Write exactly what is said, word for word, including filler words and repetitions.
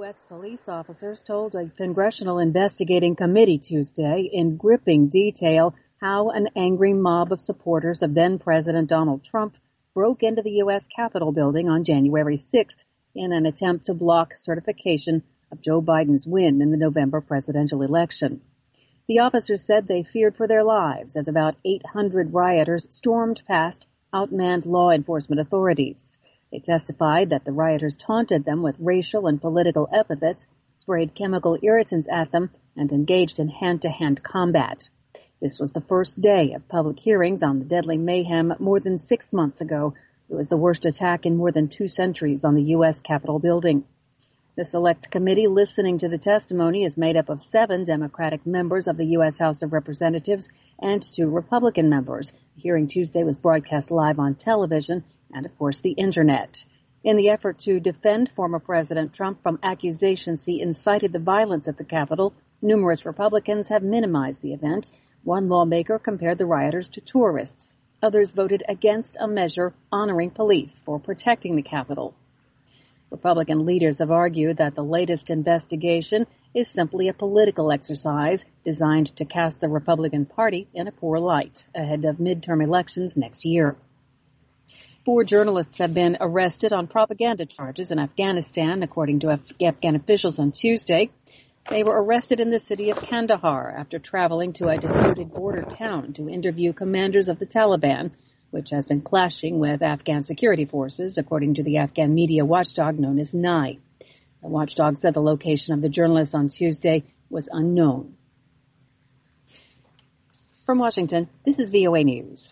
U S police officers told a congressional investigating committee Tuesday in gripping detail how an angry mob of supporters of then-President Donald Trump broke into the U S Capitol building on January sixth in an attempt to block certification of Joe Biden's win in the November presidential election. The officers said they feared for their lives as about eight hundred rioters stormed past outmanned law enforcement authorities. They testified that the rioters taunted them with racial and political epithets, sprayed chemical irritants at them, and engaged in hand-to-hand combat. This was the first day of public hearings on the deadly mayhem more than six months ago. It was the worst attack in more than two centuries on the U S Capitol building. The Select Committee listening to the testimony is made up of seven Democratic members of the U S House of Representatives and two Republican members. The hearing Tuesday was broadcast live on television and, of course, the Internet. In the effort to defend former President Trump from accusations he incited the violence at the Capitol, numerous Republicans have minimized the event. One lawmaker compared the rioters to tourists. Others voted against a measure honoring police for protecting the Capitol. Republican leaders have argued that the latest investigation is simply a political exercise designed to cast the Republican Party in a poor light ahead of midterm elections next year. Four journalists have been arrested on propaganda charges in Afghanistan, according to Af- Afghan officials on Tuesday. They were arrested in the city of Kandahar after traveling to a disputed border town to interview commanders of the Taliban, which has been clashing with Afghan security forces, according to the Afghan media watchdog known as N I. The watchdog said the location of the journalists on Tuesday was unknown. From Washington, this is V O A News.